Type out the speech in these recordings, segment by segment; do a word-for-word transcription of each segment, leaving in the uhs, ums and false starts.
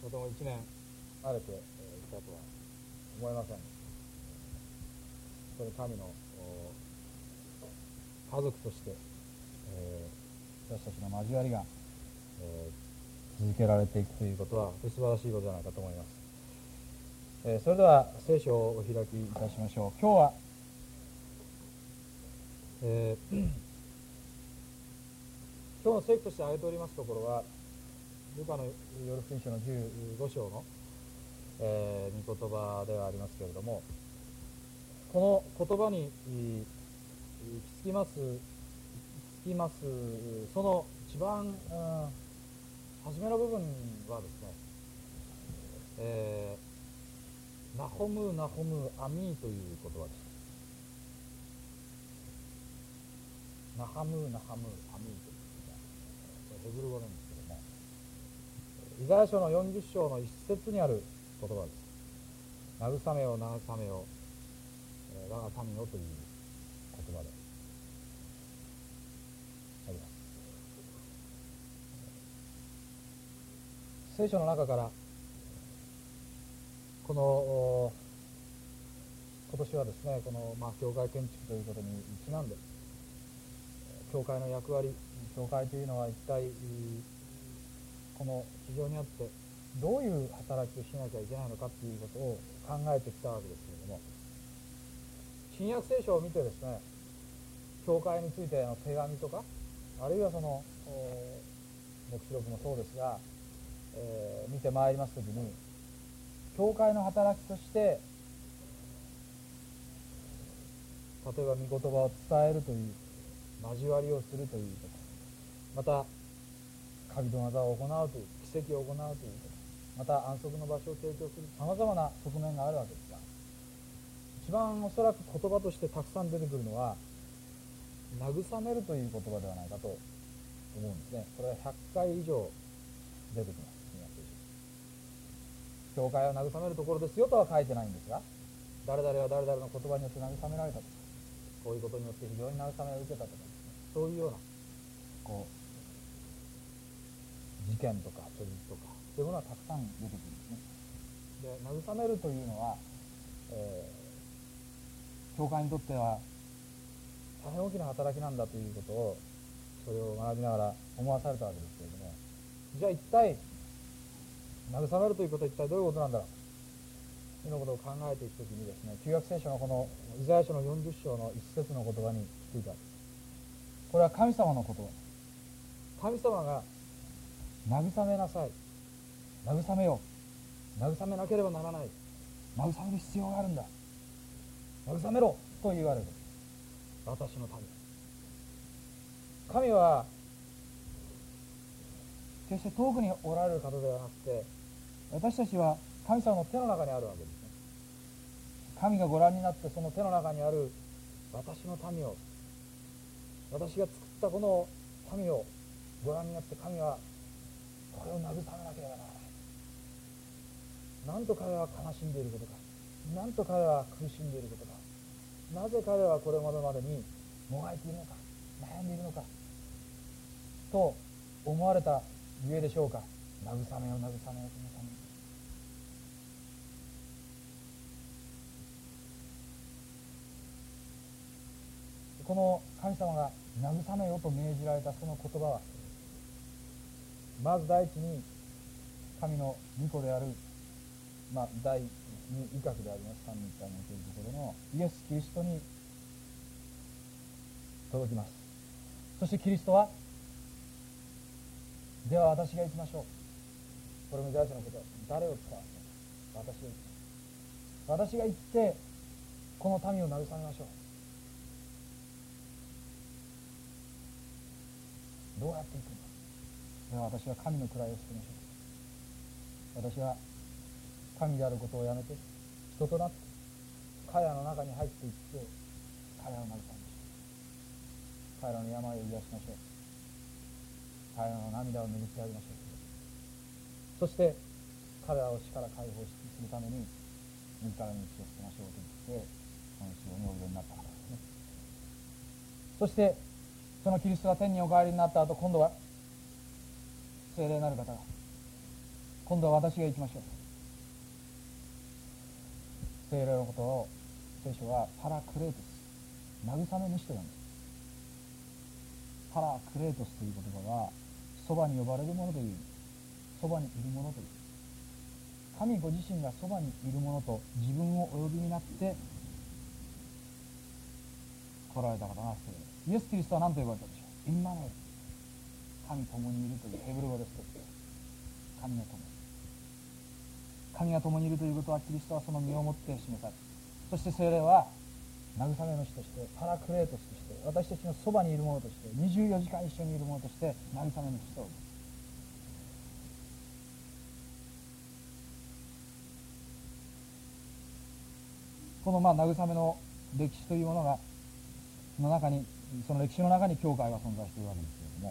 とても一年荒れていたとは思えません。それ神の家族として、えー、私たちの交わりが、えー、続けられていくということは素晴らしいことじゃないかと思います。えー、それでは聖書をお開きいたしましょう。今日は、えー、今日の聖句として挙げておりますところはルカの夜福音書のじゅうご章の、えー、御言葉ではありますけれども、この言葉に行き着きます行き着きますその一番、うん、初めの部分はですね、えー、ナホムナホムアミーという言葉です。ナハムナハムアミーというヘブル語なんですけども、イザヤ書のよんじゅう章の一節にある言葉です。慰めよ慰めよ我が民よという言葉であります。聖書の中からこの今年はですね、この、まあ、教会建築ということにちなんで教会の役割、教会というのは一体この地上にあってどういう働きをしなきゃいけないのかということを考えてきたわけですけれども、新約聖書を見てですね、教会についての手紙とか、あるいはその黙示録もそうですが、えー、見てまいりますときに、教会の働きとして例えば御言葉を伝えるという、交わりをするということ、また神の技を行うという、奇跡を行うということ、また安息の場所を提供する、さまざまな側面があるわけですが、一番おそらく言葉としてたくさん出てくるのは慰めるという言葉ではないかと思うんですね。これはひゃっかい以上出てきます。教会を慰めるところですよとは書いてないんですが、誰々は誰々の言葉によって慰められたとか、こういうことによって非常に慰めを受けたとかですね、そういうようなこう事件とか著実とかそういうものはたくさん出てくるんですね。で、慰めるというのは、えー、教会にとっては大変大きな働きなんだということを、それを学びながら思わされたわけですけれども、じゃあ一体慰めるということは一体どういうことなんだろうということを考えていくときにですね、旧約聖書のこのイザヤ書のよんじゅう章の一節の言葉についてある。これは神様の言葉。神様が慰めなさい、慰めよう、慰めなければならない、慰める必要があるんだ、慰めろと言われる私の民。神は決して遠くにおられる方ではなくて、私たちは神様の手の中にあるわけですね。神がご覧になってその手の中にある私の民を、私が作ったこの民をご覧になって、神はこれを慰めなければならない。なんと彼は悲しんでいることか、なんと彼は苦しんでいることか、なぜ彼はこれまでまでにもがいているのか、悩んでいるのかと思われたゆえでしょうか。慰めよ慰めよそのために。この神様が慰めよと命じられたその言葉は、まず第一に神の御子である、まあ、第二威嚇であります三位一体のというところのイエス・キリストに届きます。そしてキリストは、では私が行きましょう。これも大事なことは、誰を使わせ私が行きます。私が行ってこの民を慰めましょう。どうやって行くのか。では私は神の位を捨てましょう。私は神であることをやめて人となって彼らの中に入っていって彼らを慰めましょう。彼らの病を癒しましょう。彼らの涙を拭ってあげましょう。そして彼らを死から解放するために自らの道を捨てましょうと言ってこの地上においでになったからですね。そしてそのキリストが天にお帰りになった後、今度は聖霊なる方が今度は私が行きましょう。聖霊のことを聖書はパラクレートス、慰め主と呼んでいる。パラクレートスという言葉はそばに呼ばれるものという意味、そばにいるものという、神ご自身がそばにいるものと自分をお呼びになって来られた方が聖霊。イエス・キリストは何と呼ばれたでしょう。インマヌエル、神共にいるというヘブル語ですと、神が共に、神が共にいるということはキリストはその身をもって示される。そして聖霊は慰め主として、パラクレートスとして、私たちのそばにいるものとして、にじゅうよじかん一緒にいるものとして慰め主と呼ぶ。このまあ慰めの歴史というものがの中に、その歴史の中に教会が存在しているわけですけれども、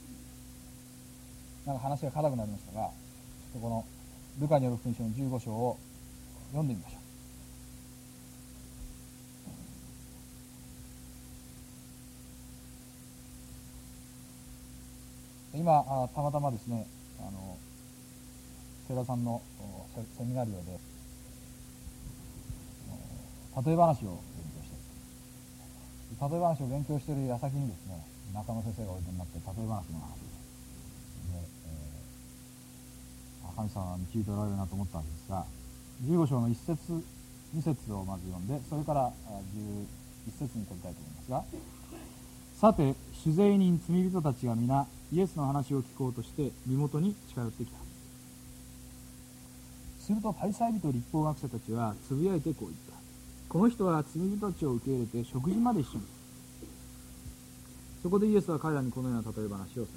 なんか話が硬くなりましたが、ちょっとこのルカによる福音書のじゅうご章を読んでみましょう。今あたまたまですね、あの寺田さんのセ, セミナリオで例え話を勉強している。例え話を勉強している矢先にですね、中野先生がおいでになって例え話の話で、えー、神様が導いておられるなと思ったわけですが、じゅうご章のいっ節に節をまず読んで、それからじゅういち節に取りたいと思いますが、さて酒税人罪人たちが皆イエスの話を聞こうとして身元に近寄ってきた。するとパリサイ人立法学者たちはつぶやいてこう言った。この人は罪人たちを受け入れて食事まで一緒に。そこでイエスは彼らにこのような例え話をされた。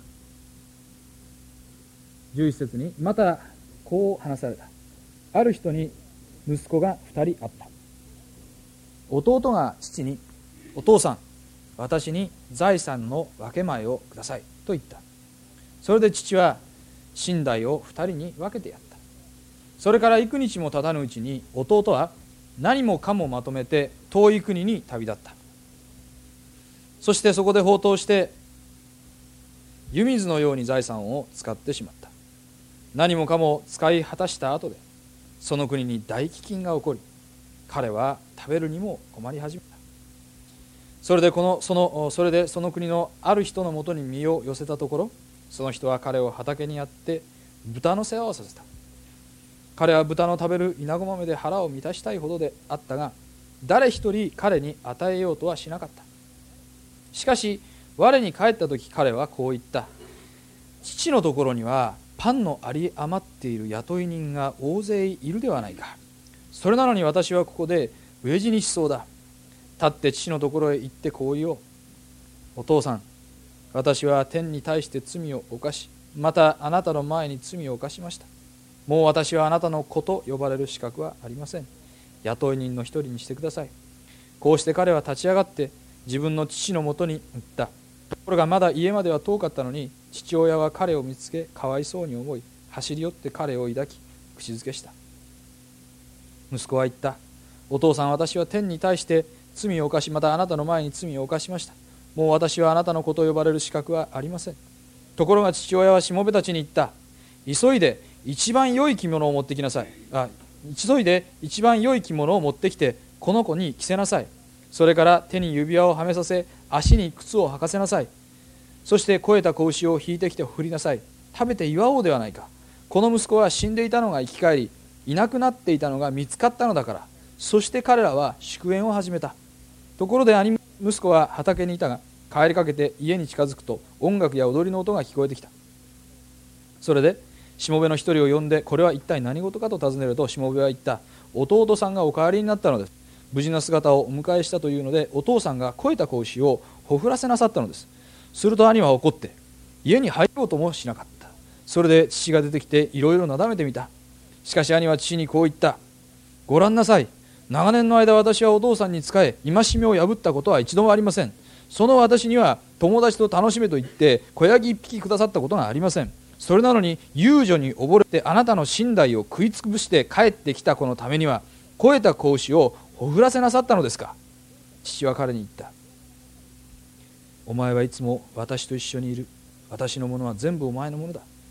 じゅういち節にまたこう話された。ある人に息子がふたりあった。弟が父に、お父さん、私に財産の分け前をくださいと言った。それで父は身代をふたりに分けてやった。それから幾日も経たぬうちに弟は何もかもまとめて遠い国に旅立った。そしてそこで放蕩して湯水のように財産を使ってしまった。何もかも使い果たした後でその国に大飢饉が起こり、彼は食べるにも困り始めた。それでこのそのそれでその国のある人のもとに身を寄せたところ、その人は彼を畑にやって豚の世話をさせた。彼は豚の食べるイナゴ豆で腹を満たしたいほどであったが、誰一人彼に与えようとはしなかった。しかし我に帰った時、彼はこう言った。父のところにはパンの有り余っている雇い人が大勢いるではないか。それなのに私はここで飢え死にしそうだ。立って父のところへ行ってこう言おう。お父さん、私は天に対して罪を犯し、またあなたの前に罪を犯しました。もう私はあなたの子と呼ばれる資格はありません。雇い人の一人にしてください。こうして彼は立ち上がって自分の父のもとに行った。ところがまだ家までは遠かったのに、父親は彼を見つけかわいそうに思い、走り寄って彼を抱き口づけした。息子は言った。お父さん、私は天に対して罪を犯し、またあなたの前に罪を犯しました。もう私はあなたの子と呼ばれる資格はありません。ところが父親はしもべたちに言った。急いで一番良い着物を持ってきなさい。あ、急いで一番良い着物を持ってきてこの子に着せなさい。それから手に指輪をはめさせ、足に靴を履かせなさい。そして肥えた子牛を引いてきて振りなさい。食べて祝おうではないか。この息子は死んでいたのが生き返り、いなくなっていたのが見つかったのだから。そして彼らは祝宴を始めた。ところで兄息子は畑にいたが、帰りかけて家に近づくと音楽や踊りの音が聞こえてきた。それでしもべの一人を呼んで、これは一体何事かと尋ねると、しもべは言った。弟さんがお帰りになったのです。無事な姿をお迎えしたというので、お父さんが肥えた子牛をほふらせなさったのです。すると兄は怒って家に入ろうともしなかった。それで父が出てきていろいろなだめてみた。しかし兄は父にこう言った。ご覧なさい。長年の間私はお父さんに仕え、戒めを破ったことは一度もありません。その私には友達と楽しめと言って子ヤギ一匹くださったことがありません。それなのに遊女に溺れてあなたの身代を食いつくぶして帰ってきた子のためには肥えた子牛をほふらせなさったのですか。父は彼に言った。お前はいつも私と一緒にいる。私のものは全部お前のものだ。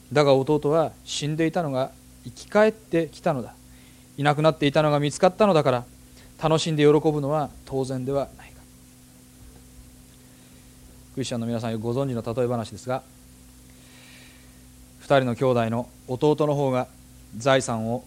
だが弟は死んでいたのが生き返ってきたのだ、いなくなっていたのが見つかったのだから楽しんで喜ぶのは当然ではないか。クリスチャンの皆さんよくご存知の例え話ですが、ふたりの兄弟の弟の方が財産を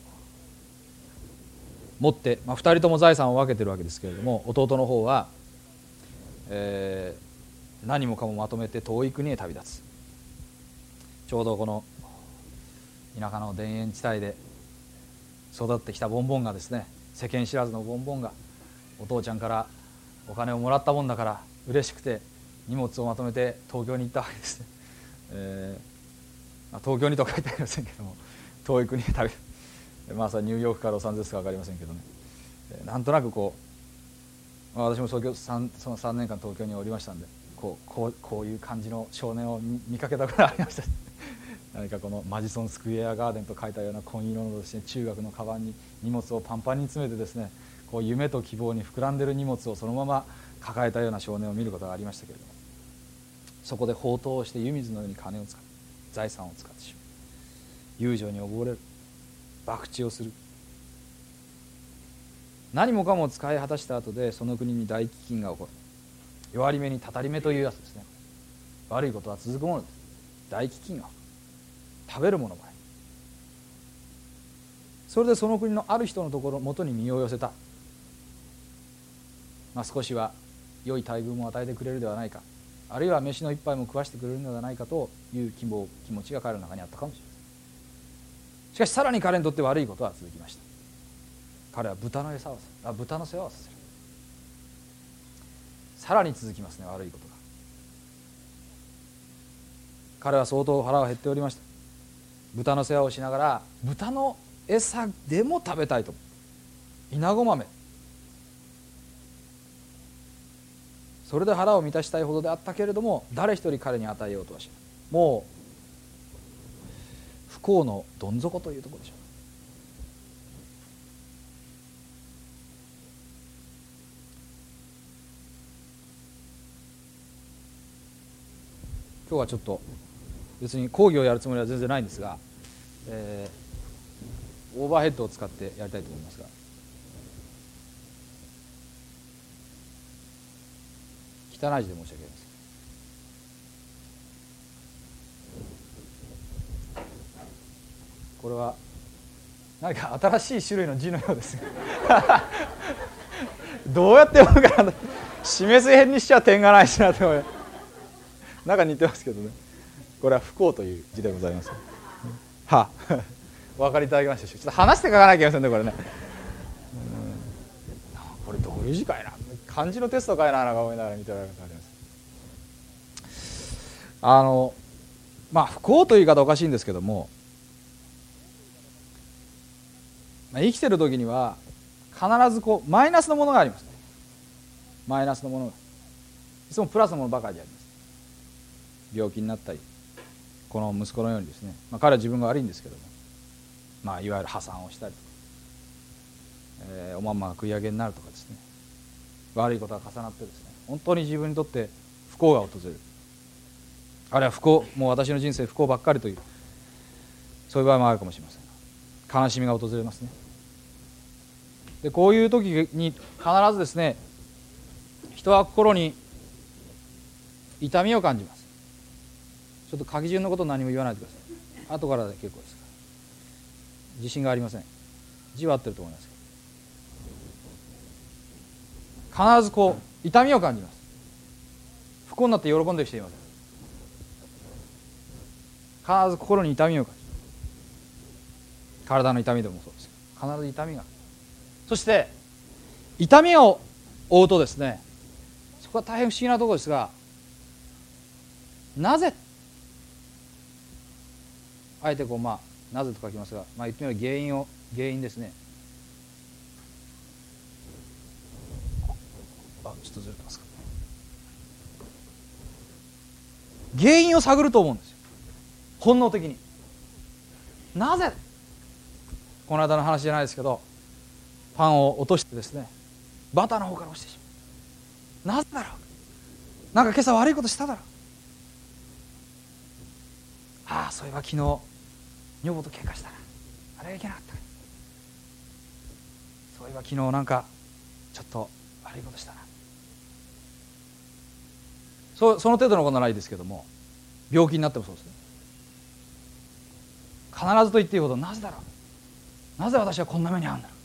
持って、まあ、ふたりとも財産を分けてるわけですけれども、弟の方は、えー、何もかもまとめて遠い国へ旅立つ。ちょうどこの田舎の田園地帯で育ってきたボンボンがですね、世間知らずのボンボンがお父ちゃんからお金をもらったもんだから嬉しくて荷物をまとめて東京に行ったわけですね、えー、東京にとは書いてありませんけども、遠い国へ旅立つ、まあそれニューヨークかロサンゼルスか分かりませんけどね、なんとなくこう、私もそのさんねんかん東京におりましたんで、こう、こう、こういう感じの少年を 見, 見かけたことがありました何かこのマジソンスクエアガーデンと書いたような紺色のですね、中学のカバンに荷物をパンパンに詰めてですね、こう夢と希望に膨らんでいる荷物をそのまま抱えたような少年を見ることがありましたけれども、そこで放蕩をして湯水のように金を使う、財産を使ってしまう、遊女に溺れる、博打をする、何もかも使い果たした後でその国に大飢饉が起こる。弱り目にたたり目というやつですね。悪いことは続くものです。大飢饉が起こる。食べるものがない。それでその国のある人のところ元に身を寄せた、まあ、少しは良い待遇も与えてくれるではないか、あるいは飯の一杯も食わしてくれるのではないかという希望気持ちが彼の中にあったかもしれない。しかしさらに彼にとって悪いことは続きました。彼は豚の餌をあ豚の世話をさせる。さらに続きますね、悪いことが。彼は相当腹が減っておりました。豚の世話をしながら豚の餌でも食べたいと、イナゴ豆、それで腹を満たしたいほどであったけれども、誰一人彼に与えようとはしない。もう不幸のどん底というところでしょう。今日はちょっと別に講義をやるつもりは全然ないんですが、えー、オーバーヘッドを使ってやりたいと思いますが、汚い字で申し訳ありません。これは何か新しい種類の字のようですどうやって読むかな、示す辺にしちゃ点がないしなと思います。なんか似てますけどね。これは不幸という字でございます。はあ、お分かりいただけましたでしょうか。ちょっと話して書かなきゃいけませんね、これね。うん、これどういう字かいな、漢字のテストかいな、なんか思いながら見てられることあります。あのまあ不幸という言い方おかしいんですけども、まあ、生きてる時には必ずこうマイナスのものがありますね。マイナスのものがいつもプラスのものばかりであります。病気になったり、この息子のようにですね、まあ、彼は自分が悪いんですけども、まあ、いわゆる破産をしたりとか、えー、おまんまが食い上げになるとかですね、悪いことが重なってですね、本当に自分にとって不幸が訪れる、あるいは不幸、もう私の人生不幸ばっかりという、そういう場合もあるかもしれません。悲しみが訪れますね。でこういう時に必ずですね、人は心に痛みを感じます。ちょっと書き順のことを何も言わないでください。後からで結構ですから。自信がありません。字は合ってると思いますけど、必ずこう痛みを感じます。不幸になって喜んでる人いません。必ず心に痛みを感じる。体の痛みでもそうです。必ず痛みが。そして痛みを負うとですね、そこは大変不思議なところですが、なぜ、あえてこうまあなぜと書きますが、まあ言ってみれば原因を原因ですね。あ、ちょっとずれてますか。原因を探ると思うんですよ。本能的に。なぜ、この間の話じゃないですけど、パンを落としてですね、バターの方から落ちてしまう。なぜだろう。なんか今朝悪いことしただろう。あああそういえば昨日女房と喧嘩したな、あれがいけなかった、そういえば昨日なんかちょっと悪いことしたな、そ, その程度のことはないですけども、病気になってもそうですね。必ずと言っていいほど、なぜだろう、なぜ私はこんな目に遭うんだろう、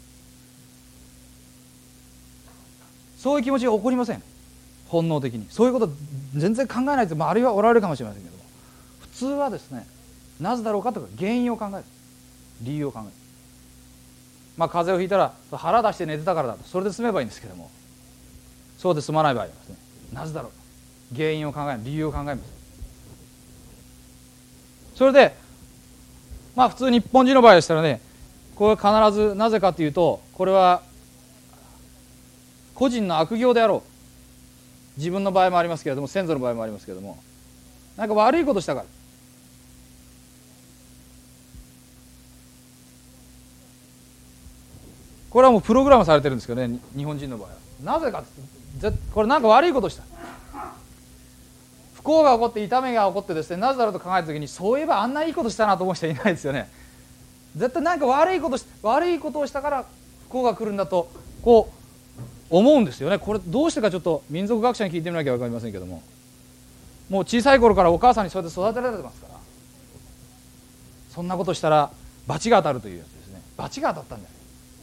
そういう気持ちが起こりません。本能的にそういうこと全然考えないと、まあ、あるいはおられるかもしれませんけども、普通はですね、なぜだろうかとか原因を考える、理由を考える。まあ風邪をひいたら腹出して寝てたからだと、それで済めばいいんですけども、そうで済まない場合はですね、なぜだろう、原因を考える、理由を考えます。それでまあ普通日本人の場合でしたらね、これは必ずなぜかというと、これは個人の悪行であろう、自分の場合もありますけれども、先祖の場合もありますけれども、なんか悪いことしたから、これはもうプログラムされてるんですけどね、日本人の場合は。なぜかってこれなんか悪いことした、不幸が起こって痛みが起こってですね、なぜだろうと考えたときに、そういえばあんないいことしたなと思う人はいないですよね。絶対なんか悪いことし悪いことをしたから不幸が来るんだとこう思うんですよね。これどうしてかちょっと民族学者に聞いてみなきゃ分かりませんけども、もう小さい頃からお母さんにそうやって育てられてますから、そんなことしたら罰が当たるというやつですね。罰が当たったんじゃない、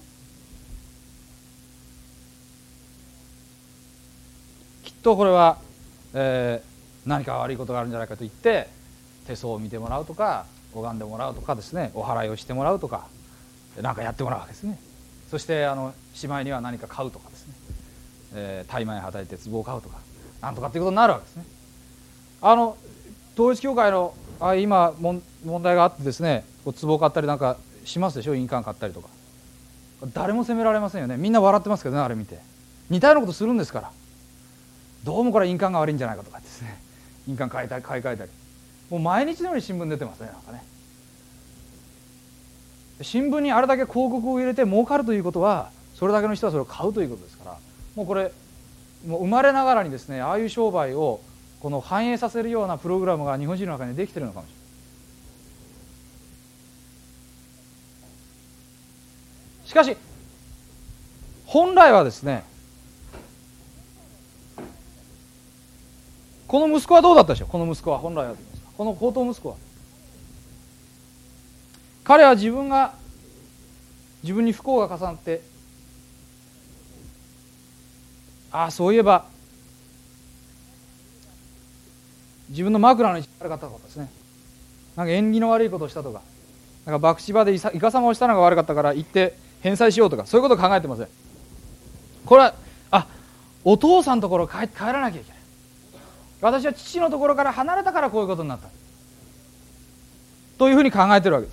きっとこれは、えー、何か悪いことがあるんじゃないかと言って手相を見てもらうとか拝んでもらうとかですね、お祓いをしてもらうとか何かやってもらうわけですね。そしてあのしまいには何か買うとかですね、えー、大麻にはたいて壺を買うとかなんとかっていうことになるわけですね。あの統一教会のあ今問題があってですね、こう壺を買ったりなんかしますでしょ、印鑑買ったりとか。誰も責められませんよね。みんな笑ってますけどね、あれ見て。似たようなことするんですから、どうもこれは印鑑が悪いんじゃないかとかですね、印鑑買いたい買い替えたり、もう毎日のように新聞出てますね。なんかね、新聞にあれだけ広告を入れて儲かるということは、それだけの人はそれを買うということですから、もうこれもう生まれながらにですね、ああいう商売をこの反映させるようなプログラムが日本人の中にできているのかもしれない。しかし本来はですね、この息子はどうだったでしょう。この息子は本来はこの高等息子は、彼は自分が自分に不幸が重なって、ああそういえば自分の枕の位置が悪かったことですね、なんか縁起の悪いことをしたとか、なんか博打場でいさいかさまをしたのが悪かったから行って返済しようとか、そういうことを考えてません。これはあお父さんのところ帰帰らなきゃいけない、私は父のところから離れたからこういうことになったというふうに考えているわけです。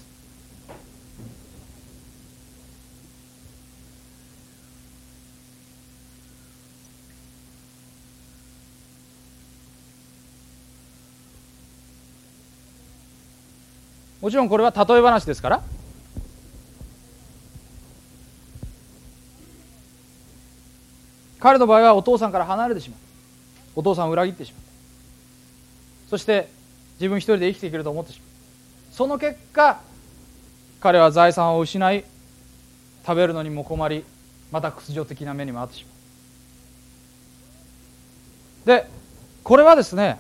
もちろんこれは例え話ですから、彼の場合はお父さんから離れてしまう、お父さんを裏切ってしまう、そして自分一人で生きていけると思ってしまう。その結果彼は財産を失い、食べるのにも困り、また屈辱的な目にも遭ってしまう。でこれはですね、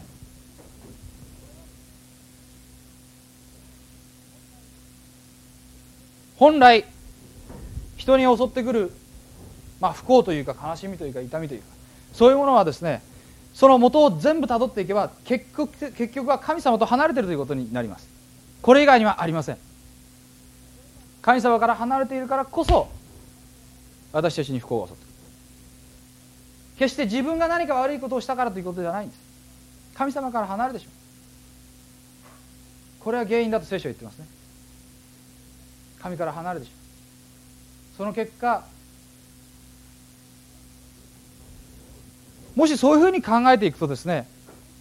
本来人に襲ってくる、まあ、不幸というか悲しみというか痛みというか、そういうものはですね、その元を全部たどっていけば結局、結局は神様と離れているということになります。これ以外にはありません。神様から離れているからこそ私たちに不幸が襲ってくる。決して自分が何か悪いことをしたからということではないんです。神様から離れてしまう、これは原因だと聖書は言ってますね。神から離れてしまう。その結果、もしそういうふうに考えていくとですね、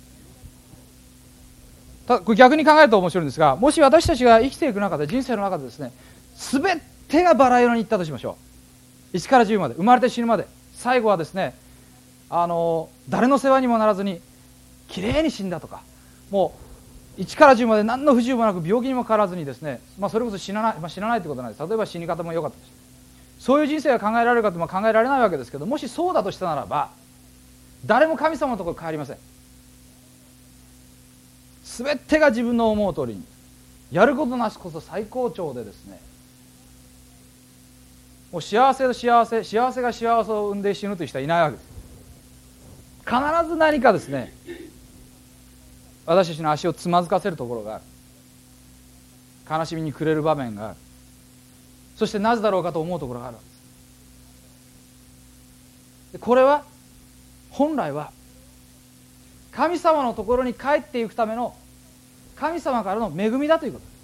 たこれ逆に考えると面白いんですが、もし私たちが生きていく中で、人生の中でですね、全てがバラ色にいったとしましょう。いちからじゅうまで、生まれて死ぬまで、最後はですね、あの誰の世話にもならずにきれいに死んだとか、もいちからじゅうまで何の不自由もなく病気にもかからずにですね、まあ、それこそ死なない、まあ、死なないってことはないです。例えば死に方も良かったです。そういう人生が考えられるかとも考えられないわけですけど、もしそうだとしたならば誰も神様のところに帰りません。全てが自分の思う通りにやることなしこそ最高潮でですね、もう幸せと幸せ幸せが幸せを生んで死ぬという人はいないわけです。必ず何かですね、私たちの足をつまずかせるところがある。悲しみに暮れる場面がある。そしてなぜだろうかと思うところがあるわけです。でこれは本来は神様のところに帰っていくための神様からの恵みだということです。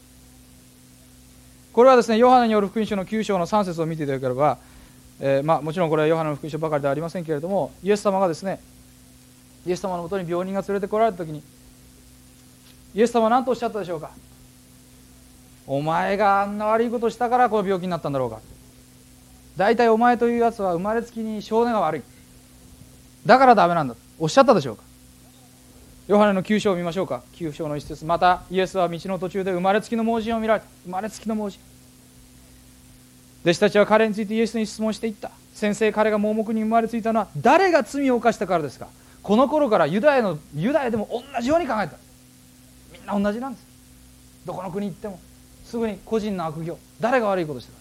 これはですね、ヨハネによる福音書のきゅう章のさん節を見ていただければ、えーまあ、もちろんこれはヨハネの福音書ばかりではありませんけれども、イエス様がですね、イエス様のもとに病人が連れてこられた時にイエス様は何とおっしゃったでしょうか。お前があんな悪いことをしたからこの病気になったんだろうか。大体お前というやつは生まれつきに性根が悪い、だからダメなんだとおっしゃったでしょうか。ヨハネのきゅう章を見ましょうか。きゅう章の一節、またイエスは道の途中で生まれつきの盲人を見られた。生まれつきの盲人。弟子たちは彼についてイエスに質問していった。先生、彼が盲目に生まれついたのは誰が罪を犯したからですか。この頃からユダヤのユダヤでも同じように考えた。みんな同じなんです。どこの国行ってもすぐに個人の悪行、誰が悪いことしたか。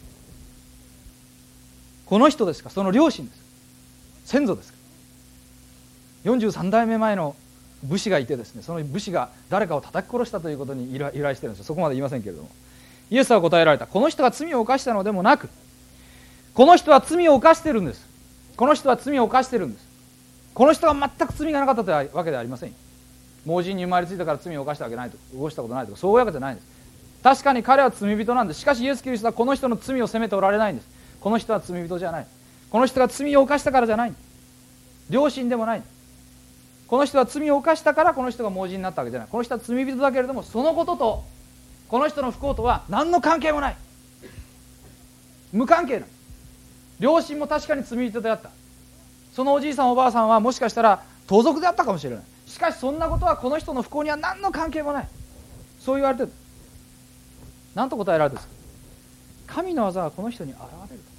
この人ですか、その両親ですか、先祖ですか。よんじゅうさん代目前の武士がいてですね、その武士が誰かを叩き殺したということに由来しているんですよ。そこまで言いませんけれども、イエスは答えられた。この人が罪を犯したのでもなく、この人は罪を犯しているんです。この人は罪を犯しているんです。この人が全く罪がなかったというわけではありません。盲人に生まれついたから罪を犯したわけないとか、動したことないとか、そういうわけじゃないんです。確かに彼は罪人なんです。しかしイエス・キリストはこの人の罪を責めておられないんです。この人は罪人じゃない。この人が罪を犯したからじゃない。良心でもない。この人は罪を犯したからこの人が盲人になったわけじゃない。この人は罪人だけれども、そのこととこの人の不幸とは何の関係もない。無関係な。両親も確かに罪人であった。そのおじいさんおばあさんはもしかしたら盗賊であったかもしれない。しかしそんなことはこの人の不幸には何の関係もない。そう言われている。何と答えられているんですか。神の技はこの人に現れると。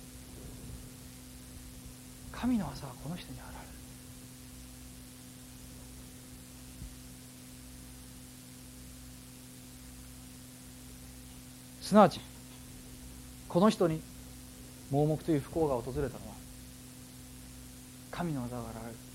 神の技はこの人に現れる。すなわちこの人に盲目という不幸が訪れたのは神の技が現れる、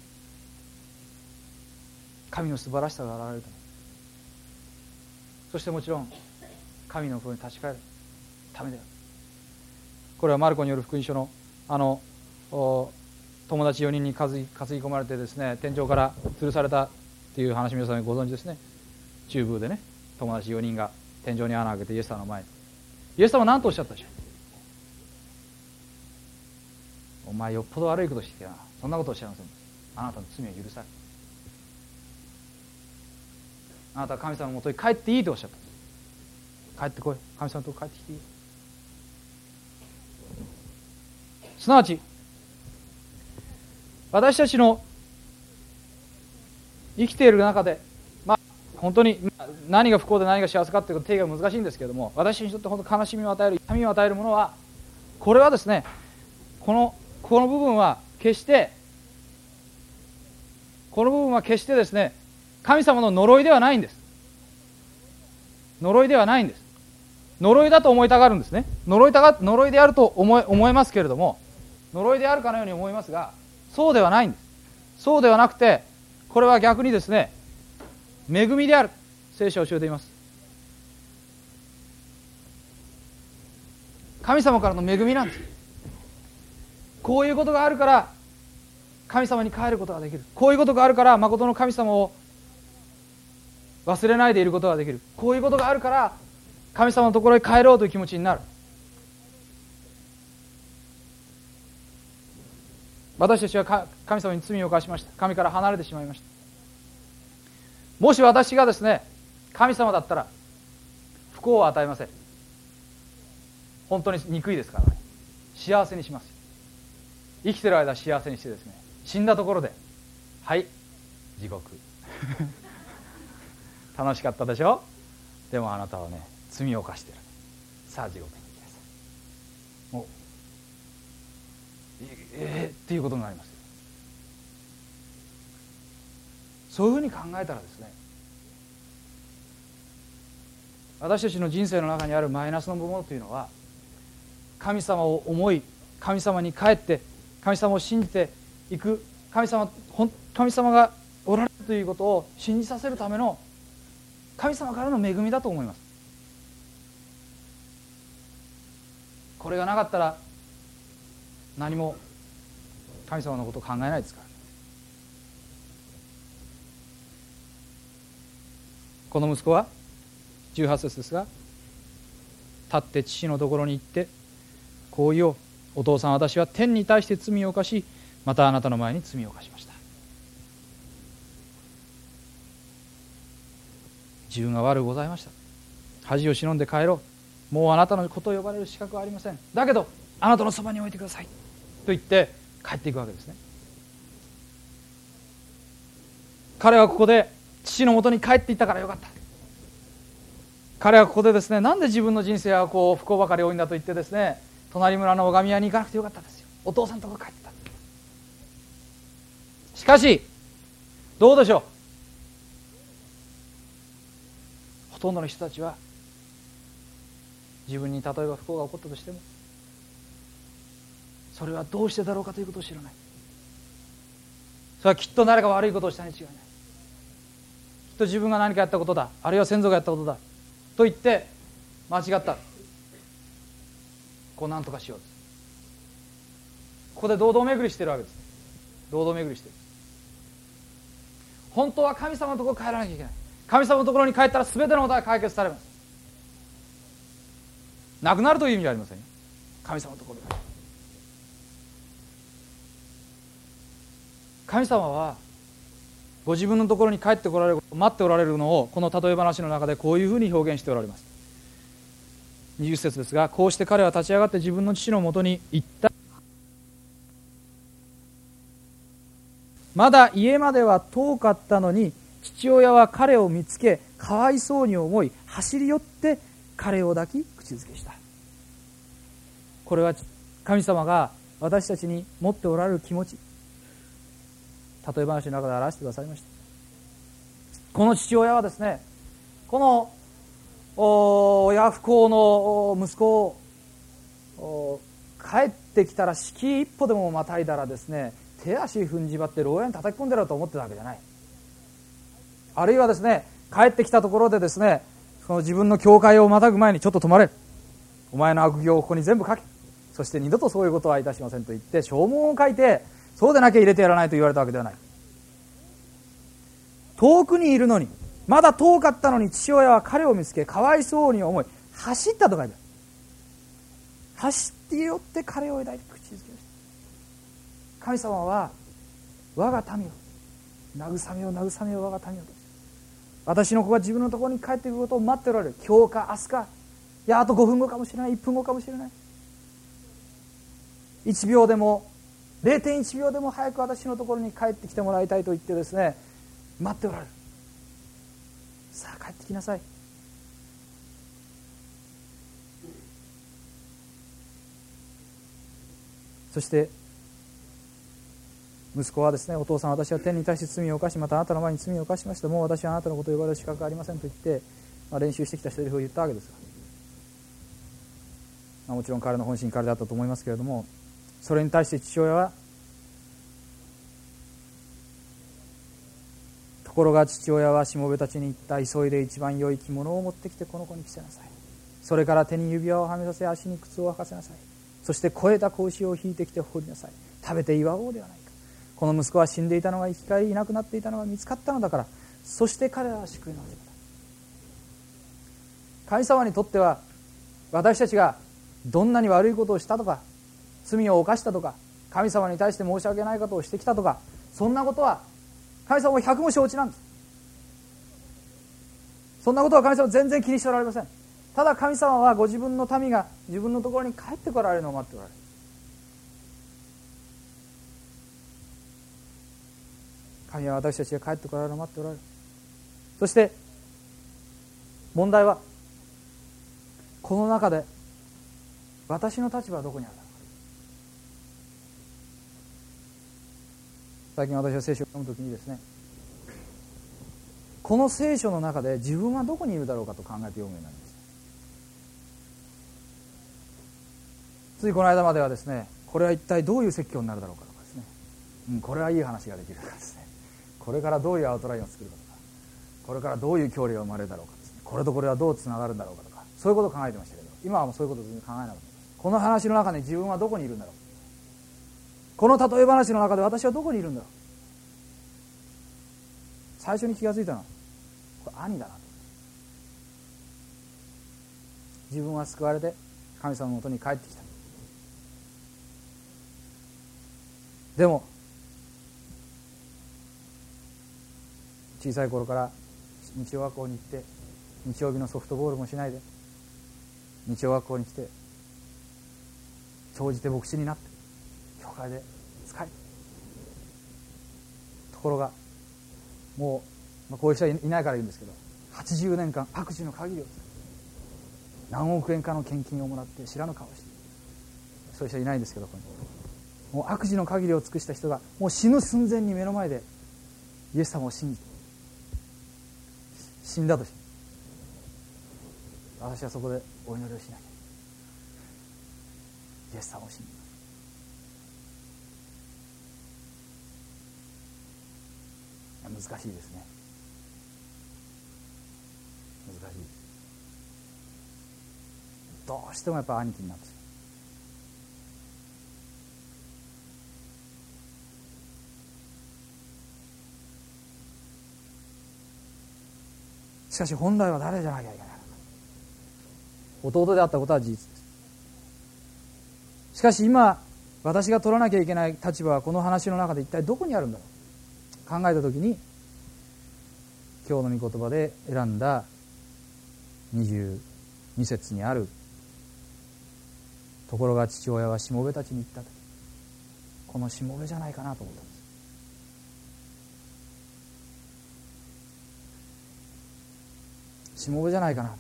神の素晴らしさが現れるため、そしてもちろん神の方に立ち返るためである。これはマルコによる福音書のあの友達よにんに担ぎ込まれてですね、天井から吊るされたっていう話、皆さんご存知ですね。中部でね、友達よにんが天井に穴を開けてイエス様の前に、イエス様は何とおっしゃったでしょう。お前よっぽど悪いことしてきたな。そんなことをおっしゃいません。あなたの罪は許される。あなたは神様のもとに帰っていいとおっしゃった。帰ってこい。神様のとこ帰ってきていい。すなわち私たちの生きている中で、まあ本当に何が不幸で何が幸せかという定義は難しいんですけれども、私にとって本当悲しみを与える、痛みを与えるものは、これはですね、このこの部分は決してこの部分は決してですね、神様の呪いではないんです。呪いではないんです。呪いだと思いたがるんですね。呪いたが呪いであると思え思えますけれども、呪いであるかのように思いますが、そうではないんです。そうではなくて、これは逆にですね、恵みである。聖書を教えています。神様からの恵みなんです。こういうことがあるから神様に帰ることができる。こういうことがあるから誠の神様を忘れないでいることができる。こういうことがあるから神様のところへ帰ろうという気持ちになる。私たちは神様に罪を犯しました。神から離れてしまいました。もし私がですね、神様だったら不幸を与えません。本当に憎いですからね。幸せにします。生きてる間幸せにしてですね、死んだところではい地獄楽しかったでしょ。でもあなたはね、罪を犯している。さあ地獄に行きなさい。もうえー、っていうことになりますよ。そういうふうに考えたらですね、私たちの人生の中にあるマイナスのものというのは、神様を思い、神様に帰って神様を信じていく、神様神様がおられるということを信じさせるための神様からの恵みだと思います。これがなかったら何も神様のことを考えないですから。この息子はじゅうはち節ですが、立って父のところに行ってこう言おう、お父さん、私は天に対して罪を犯し、またあなたの前に罪を犯しました。自分が悪うございました。恥を忍んで帰ろう。もうあなたのことを呼ばれる資格はありません。だけどあなたのそばに置いてくださいと言って帰っていくわけですね。彼はここで父のもとに帰っていったからよかった。彼はここでですね、なんで自分の人生はこう不幸ばかり多いんだと言ってですね、隣村の拝み屋に行かなくてよかったですよ。お父さんのところ帰ってた。しかしどうでしょう、ほとんどの人たちは自分に例えば不幸が起こったとしても、それはどうしてだろうかということを知らない。それはきっと誰か悪いことをしたに違いない。きっと自分が何かやったことだ、あるいは先祖がやったことだと言って間違った、こう何とかしようです。ここで堂々巡りしてるわけです。堂々巡りしてる。本当は神様のところに帰らなきゃいけない。神様のところに帰ったら全てのことが解決されます。なくなるという意味じゃありませんよ。神様のところに帰る。神様はご自分のところに帰ってこられることを待っておられるのを、この例え話の中でこういうふうに表現しておられます。にじゅっ節ですが、こうして彼は立ち上がって自分の父のもとに行った。まだ家までは遠かったのに、父親は彼を見つけ、かわいそうに思い、走り寄って彼を抱き口づけした。これは神様が私たちに持っておられる気持ち、例え話の中で表してくださいました。この父親はですね、この親不孝の息子を帰ってきたら敷一歩でもまたいだらですね、手足踏んじばって牢屋に叩き込んでやろうと思ってたわけじゃない。あるいはですね、帰ってきたところでですね、その自分の教会をまたぐ前にちょっと止まれ、お前の悪行をここに全部書け、そして二度とそういうことはいたしませんと言って証文を書いて、そうでなきゃ入れてやらないと言われたわけではない。遠くにいるのに、まだ遠かったのに父親は彼を見つけ、かわいそうに思い走ったと書いてある。走って寄って彼を抱いて口づけました。神様は我が民を慰めよう慰めよう我が民をと、私の子が自分のところに帰ってくることを待っておられる。今日か明日か、いやあとごふんごかもしれない、いっぷんごかもしれない、いちびょうでも れいてんいち 秒でも早く私のところに帰ってきてもらいたいと言ってですね、待っておられる。さあ帰ってきなさい。そして息子はですね、お父さん、私は天に対して罪を犯し、またあなたの前に罪を犯しました。もう私はあなたのことを呼ばれる資格がありませんと言って、まあ、練習してきたセリフを言ったわけですが、まあ、もちろん彼の本心からであったと思いますけれども、それに対して父親は、ところが父親はしもべたちに言った。急いで一番良い着物を持ってきてこの子に着せなさい。それから手に指輪をはめさせ、足に靴を履かせなさい。そして肥えた子牛を引いてきて放りなさい。食べて祝おうではないか。この息子は死んでいたのが生き返り、いなくなっていたのが見つかったのだから。そして彼らは救いの始めた。神様にとっては、私たちがどんなに悪いことをしたとか、罪を犯したとか、神様に対して申し訳ないことをしてきたとか、そんなことは神様も百も承知なんです。そんなことは神様全然気にしておられません。ただ神様はご自分の民が自分のところに帰ってこられるのを待っておられる。神は私たちが帰ってこられるのを待っておられる。そして問題はこの中で私の立場はどこにあるのか。最近私は聖書を読むときにですね、この聖書の中で自分はどこにいるだろうかと考えて読むようになりました。ついこの間まではですね、これは一体どういう説教になるだろうかとかですね、うん、これはいい話ができるとかですね、これからどういうアウトラインを作るかとか、これからどういう教理が生まれるだろうかですね、これとこれはどうつながるんだろうかとか、そういうことを考えてましたけど、今はもうそういうことを全然考えなくなります。この話の中で自分はどこにいるんだろう、この例え話の中で私はどこにいるんだろう。最初に気がついたのはこれ兄だなと。自分は救われて神様のもとに帰ってきた。でも小さい頃から日曜学校に行って日曜日のソフトボールもしないで日曜学校に来て長じて牧師になって教会で使い、ところがもう、まあ、こういう人はいないから言うんですけど、はちじゅうねんかん悪事の限りを何億円かの献金をもらって知らぬ顔をして、そういう人はいないんですけど、ここにもう悪事の限りを尽くした人がもう死ぬ寸前に目の前でイエス様を信じて死んだとして、私はそこでお祈りをしなきゃ、イエス様を信じる。難しいですね。難しいです。どうしてもやっぱ兄貴になってしまう。しかし本来は誰じゃなきゃいけないのか。弟であったことは事実です。しかし今私が取らなきゃいけない立場はこの話の中で一体どこにあるんだろう。考えたときに今日の御言葉で選んだにじゅうに節にあるところが父親はしもべたちに言ったと、このしもべじゃないかなと思ったんです。しもべじゃないかな。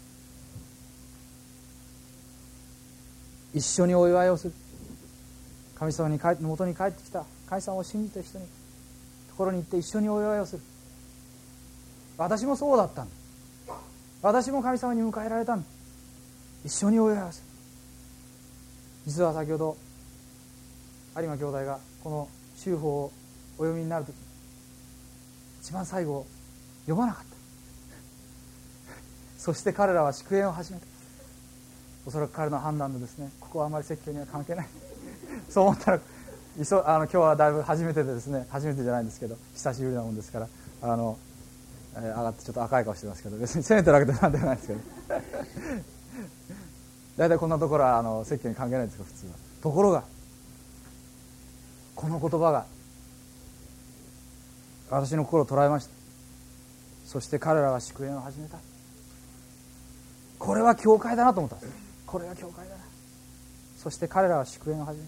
一緒にお祝いをする、神様にのもとに帰ってきた神様を信じた人にところに行って一緒にお祝いをする。私もそうだったんだ、私も神様に迎えられたんだ、一緒にお祝いをする。実は先ほど有馬兄弟がこの修法をお読みになるとき、一番最後読まなかった。そして彼らは祝宴を始めた。おそらく彼の判断でですね、ここはあまり説教には関係ないそう思ったらあの今日はだいぶ初めてでですね、初めてじゃないんですけど久しぶりなもんですからあの、えー、上がってちょっと赤い顔してますけど、別に責めてるわけでなんでもないですけど大体こんなところはあの説教に関係ないんですよ普通は。ところがこの言葉が私の心を捉えました。そして彼らは祝宴を始めた。これは教会だなと思ったんです。これは教会だな。そして彼らは祝宴を始めた。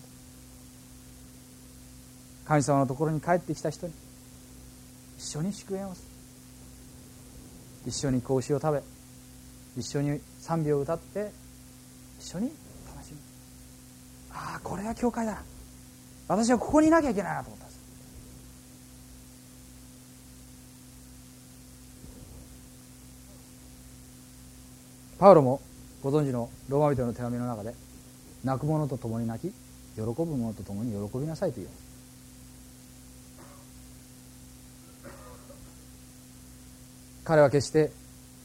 神様のところに帰ってきた人に一緒に祝宴をする、一緒に子牛を食べ、一緒に賛美を歌って一緒に楽しむ。ああ、これは教会だな、私はここにいなきゃいけないなと思ったんです。パウロもご存知のローマ人の手紙の中で、泣く者と共に泣き、喜ぶ者と共に喜びなさいと言います。彼は決して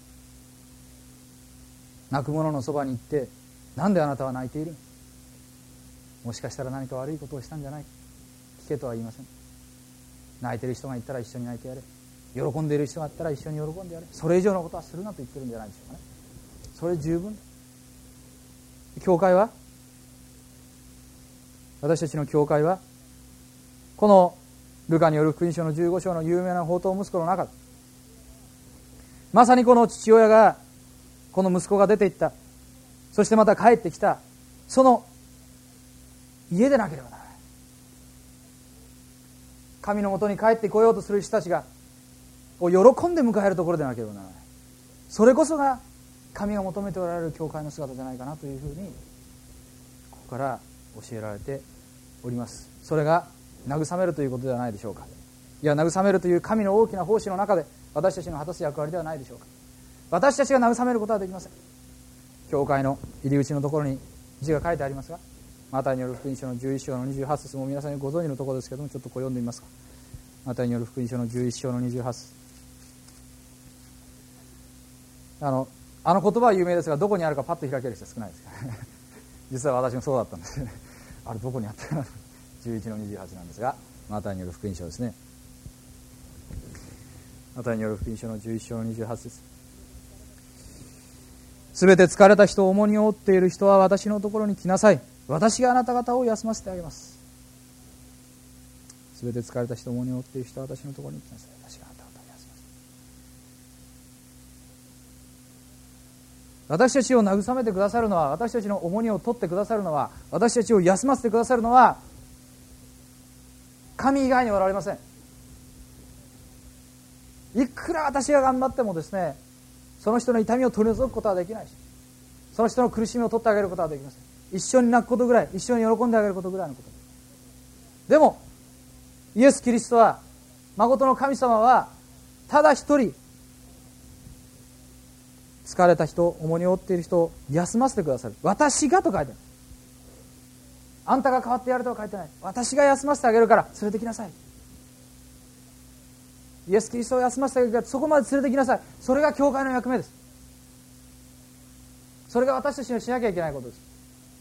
泣く者のそばに行って、なんであなたは泣いている、もしかしたら何か悪いことをしたんじゃないか、聞けとは言いません。泣いている人がいたら一緒に泣いてやれ、喜んでいる人がいたら一緒に喜んでやれ、それ以上のことはするなと言ってるんじゃないでしょうかね。それ十分だ。教会は、私たちの教会はこのルカによる福音書のじゅうご章の有名な放蕩息子の中で、まさにこの父親がこの息子が出ていった、そしてまた帰ってきた、その家でなければならない。神のもとに帰ってこようとする人たちがを喜んで迎えるところでなければならない。 それこそが神が求めておられる教会の姿じゃないかなというふうにここから教えられております。それが慰めるということではないでしょうか。いや、慰めるという神の大きな奉仕の中で私たちの果たす役割ではないでしょうか。私たちが慰めることはできません。教会の入り口のところに字が書いてありますが、マタイによる福音書のじゅういっ章のにじゅうはち節も皆さんにご存知のところですけれども、ちょっとこう読んでみますか。マタイによる福音書のじゅういっ章のにじゅうはち節、あのあの言葉は有名ですが、どこにあるかパッと開ける人は少ないですからね実は私もそうだったんですねあれどこにあったかなじゅういちのにじゅうはちなんですが、マタイによる福音書ですね。マタイによる福音書のじゅういっ章のにじゅうはち節、すべて疲れた人、重荷を負っている人は私のところに来なさい。私があなた方を休ませてあげます。すべて疲れた人、重荷を負っている人は私のところに来なさい。私があなた方を休ませて。私たちを慰めてくださるのは、私たちの重荷を取ってくださるのは、私たちを休ませてくださるのは、神以外におられません。いくら私が頑張ってもですね、その人の痛みを取り除くことはできないし、その人の苦しみを取ってあげることはできません。一緒に泣くことぐらい、一緒に喜んであげることぐらいのことでも、イエス・キリストは、誠の神様はただ一人、疲れた人、重荷を負っている人を休ませてくださる。私がと書いてある。あんたが代わってやるとは書いてない。私が休ませてあげるから連れてきなさい。イエス・キリストを休ませてあげるからそこまで連れてきなさい。それが教会の役目です。それが私たちのしなきゃいけないことです。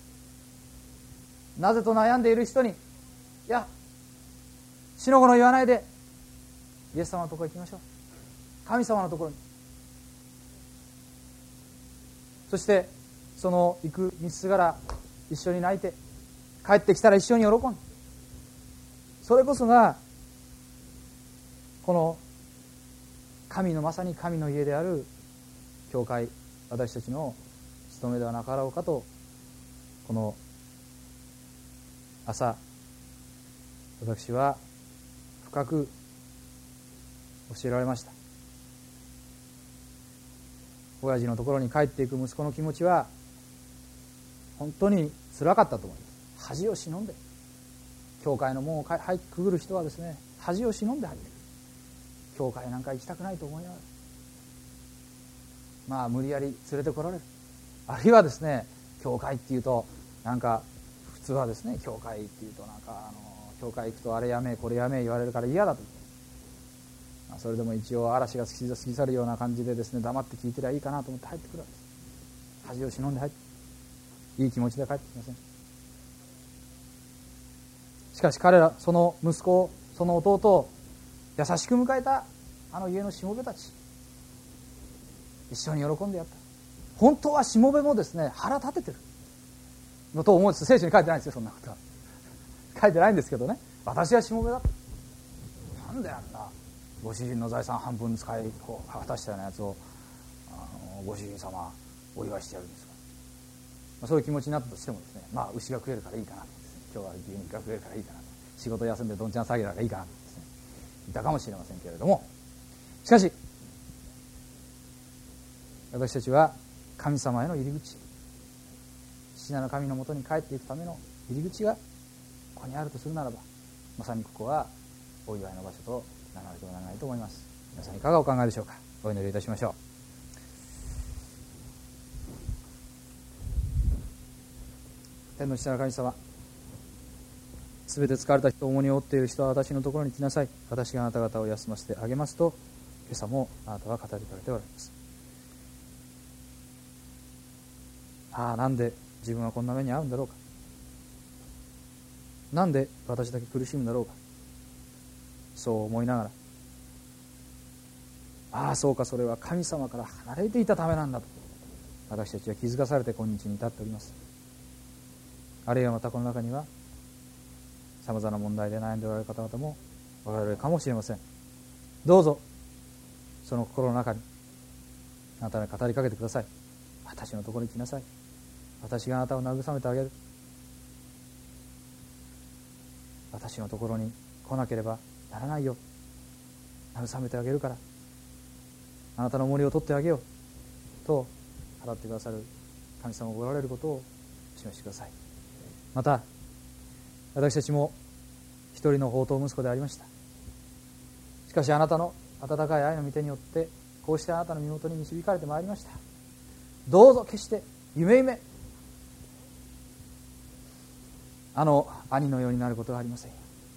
なぜと悩んでいる人に、いや、死の子の言わないでイエス様のところに行きましょう。神様のところに。そしてその行く道すがら一緒に泣いて、帰ってきたら一緒に喜んで、それこそがこの神のまさに神の家である教会、私たちの務めではなかろうかと、この朝私は深く教えられました。親父のところに帰っていく息子の気持ちは本当につらかったと思います。恥を忍んで、教会の門をくぐる人はですね、恥を忍んで入ってくる。教会なんか行きたくないと思いながら、まあ無理やり連れてこられる。あるいはですね、教会っていうとなんか普通はですね、教会っていうとなんかあの教会行くとあれやめこれやめ言われるから嫌だと、まあ、それでも一応嵐が過ぎ去るような感じでですね、黙って聞いてりゃいいかなと思って入ってくるわけです。恥を忍んで入って、いい気持ちで帰ってきません。しかし彼ら、その息子、その弟を優しく迎えたあの家のしもべたち、一緒に喜んでやった。本当はしもべもですね、腹立ててるのと思うんです。聖書に書いてないんですよ、そんなことは。書いてないんですけどね、私はしもべだ、なんであんなご主人の財産半分使いこう果たしたようなやつをあのご主人様お祝いしてやるんですか、まあ、そういう気持ちになったとしてもですね、まあ牛が食えるからいいかなとですね、今日は牛肉が食えるからいいかなと、仕事休んでどんちゃん詐欺だからいいかなとですね、いたかもしれませんけれども、しかし私たちは神様への入り口、父なる神のもとに帰っていくための入り口がここにあるとするならば、まさにここはお祝いの場所とならなければならないと思います。皆さんいかがお考えでしょうか。お祈りいたしましょう。天の父なる神様、すべて疲れた人、重荷を負っている人は私のところに来なさい。私があなた方を休ませてあげますと、今朝もあなたは語りかけておられます。ああ、なんで自分はこんな目に遭うんだろうか、なんで私だけ苦しむんだろうか、そう思いながら、ああそうか、それは神様から離れていたためなんだと私たちは気づかされて今日に至っております。あるいはまたこの中にはさまざまな問題で悩んでおられる方々もおられるかもしれません。どうぞその心の中にあなたに語りかけてください。私のところに来なさい。私があなたを慰めてあげる。私のところに来なければならないよ。慰めてあげるから。あなたの重荷を取ってあげよう。 ことを払ってくださる神様がおられることを示してください。また私たちも一人の放蕩息子でありました。しかしあなたの温かい愛の御手によってこうしてあなたの身元に導かれてまいりました。どうぞ決して夢夢あの兄のようになることがありませんよ。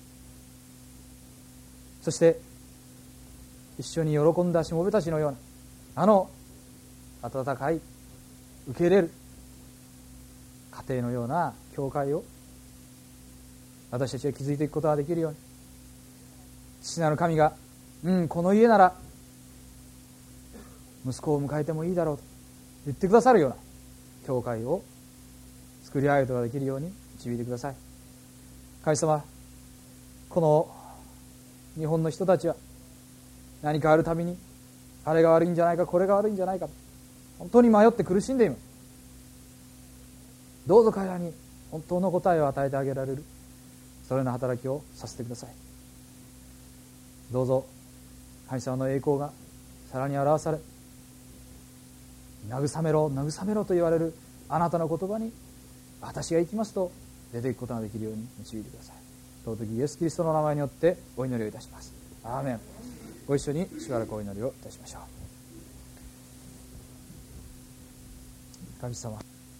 そして一緒に喜んだしもべたちのようなあの温かい受け入れる家庭のような教会を私たちが築いていくことができるように、父なる神が、うんこの家なら息子を迎えてもいいだろうと言ってくださるような教会を作り上げることができるように導いてください。神様、この日本の人たちは何かあるたびにあれが悪いんじゃないかこれが悪いんじゃないか本当に迷って苦しんでいます。どうぞ彼らに本当の答えを与えてあげられるそのような働きをさせてください。どうぞ神様の栄光がさらに表され、慰めろ慰めろと言われるあなたの言葉に私が行きますと出ていくことができるように導いてください。尊きイエスキリストの名前によってお祈りをいたします。アーメン。ご一緒にしばらくお祈りをいたしましょう。神様、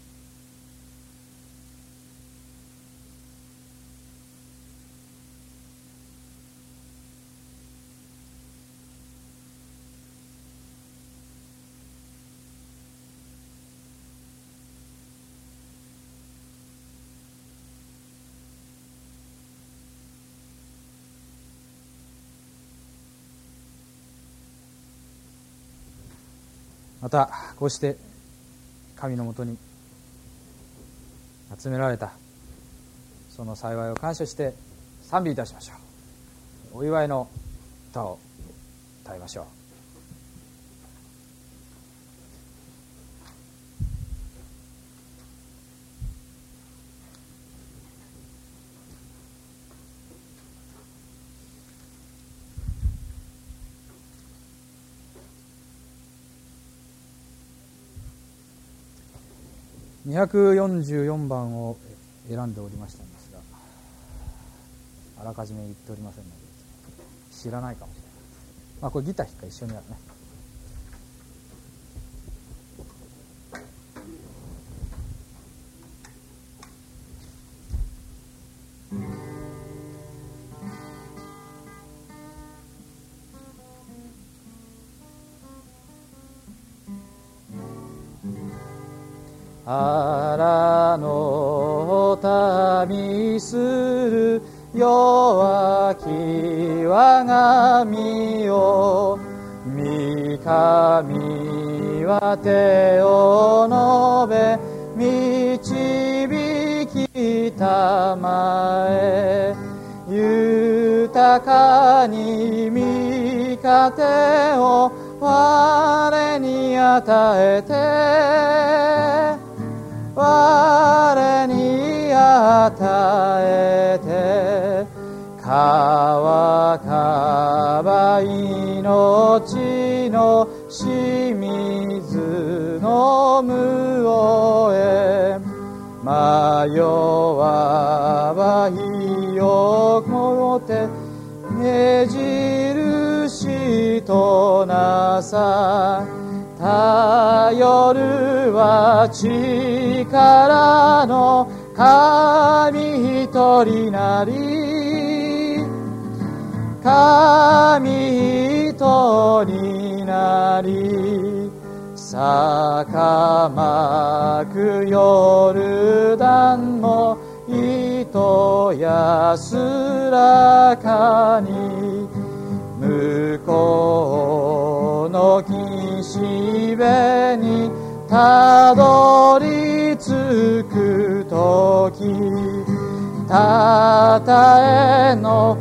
またこうして神のもとに集められたその幸いを感謝して賛美いたしましょう。お祝いの歌を歌いましょう。にひゃくよんじゅうよんばんを選んでおりましたんですが、あらかじめ言っておりませんので知らないかもしれない。まあこれギター弾くか一緒にやるね。荒の民する弱き我が身を、御神は手を伸べ導きたまえ、豊かに御糧を我に与えて、我に与えて、川か命の清水のむおへ、迷わばいよこて目印となさ、頼るは力の神一人なり、神一人なり、坂幕ヨルダンの糸安らかに、向こうの岸辺にたどり着くとき、たたえの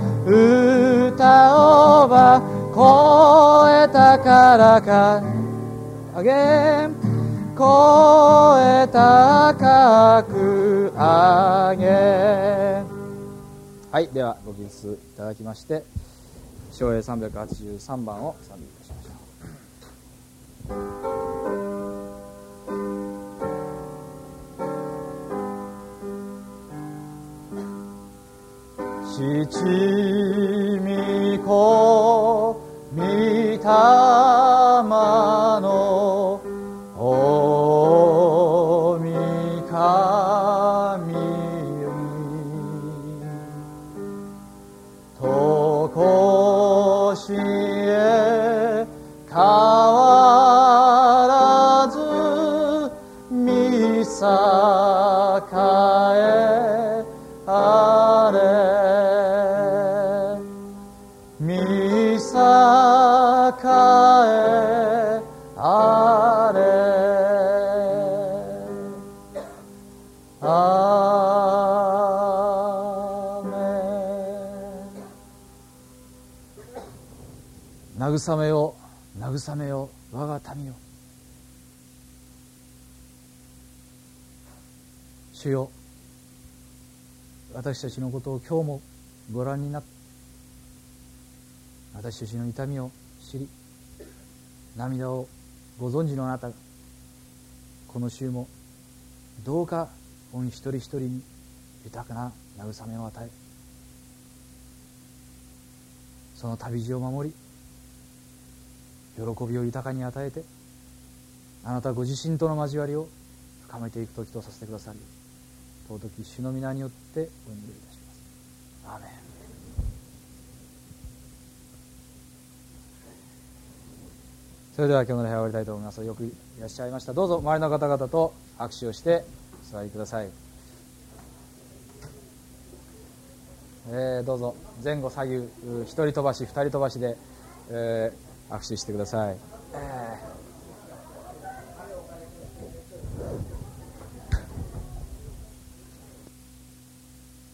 歌をば声高かあげ、声高くあげ。はい、ではご起立いただきまして、唱詠さんびゃくはちじゅうさんばんを賛美いたしましょう。 父御子御霊のお御神よりとこしえ変わらず見栄えあれ見栄えあれアーメン。慰めよ慰めよ我が民よ、主よ、私たちのことを今日もご覧になって私たちの痛みを知り涙をご存知のあなたがこの週もどうか御一人一人に豊かな慰めを与え、その旅路を守り喜びを豊かに与えて、あなたご自身との交わりを深めていく時とさせてくださり、尊き主の皆によってお祈りいたします。アーメン。それでは今日の礼拝を終わりたいと思います。よくいらっしゃいました。どうぞ周りの方々と握手をしてお座りください。えー、どうぞ前後左右一人飛ばし二人飛ばしで、えー、握手してください。